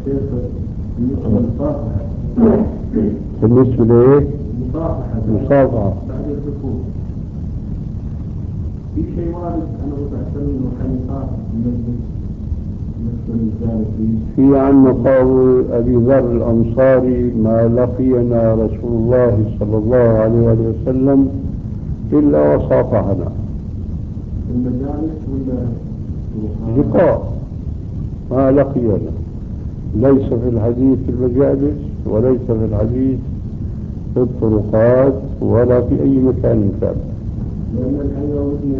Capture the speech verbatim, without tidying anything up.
بالنسبة لإيه؟ مصافحة. بعد الدخول في شيء وارد أنه تحتمل أنه كان يصافح المسجد مثل الجالسين. في عنا قول أبي ذر الأنصاري: ما لقينا رسول الله صلى الله عليه وسلم إلا وصافحنا. المجالس ولا لقاء ما لقينا، ليس في الحديث في المجالس وليس في الحديث في الطرقات ولا في أي مكان كان. لأن الحقيقة